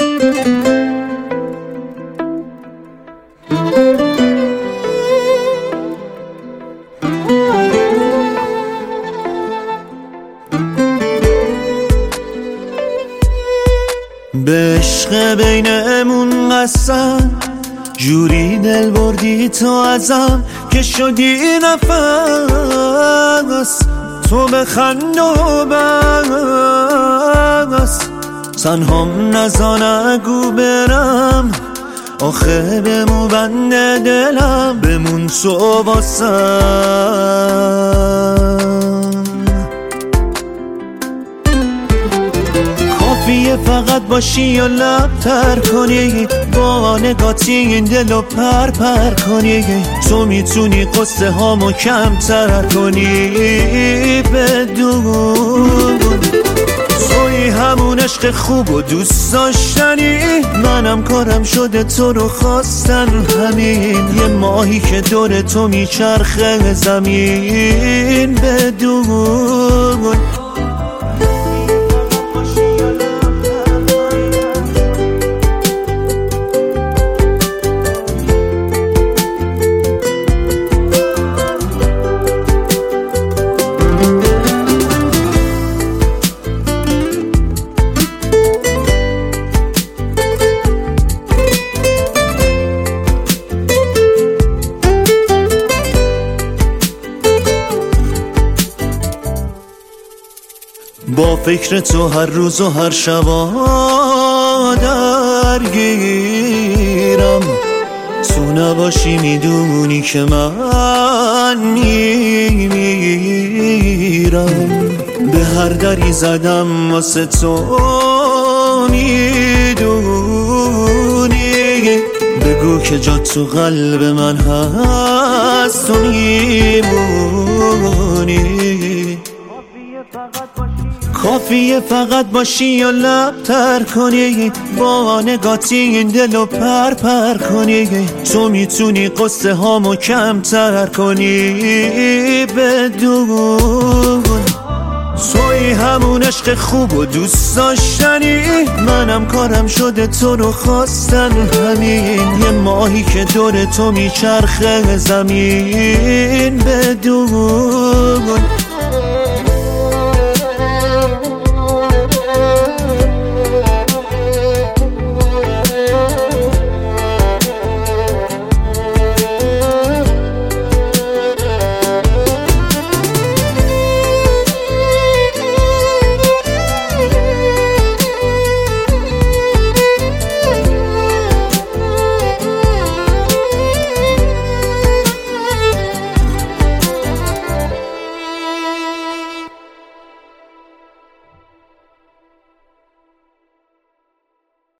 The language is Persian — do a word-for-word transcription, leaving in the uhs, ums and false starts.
به عشق بینمون قسم جوری دل بردی تو ازم که شدی نفس، تو بخند و بس تنهام نزانگو برم، آخه بمو بنده دلم بمون تو واسم. کافیه فقط باشی یا لب تر کنی، با نگاتی این دلو پر پر کنی، تو میتونی قصه هامو کم تر کنی. بدون توی همون عشق خوب و دوست داشتنی، منم کارم شده تو رو خواستن همین، یه ماهی که دور تو میچرخه زمین. بدون با فکر تو هر روز و هر شبا درگیرم، تو نباشی میدونی که من میمیرم. به هر دری زدم واسه تو میدونی، بگو که جا تو قلب من هست تو میمونی. کافیه فقط باشی یا لب تر کنی، با نگاتی این دلو پر پر کنی، تو میتونی قصه هامو کم تر کنی. بدون توی همون عشق خوب و دوست داشتنی، منم کارم شده تو رو خواستن همین، یه ماهی که دور تو میچرخه زمین. بدون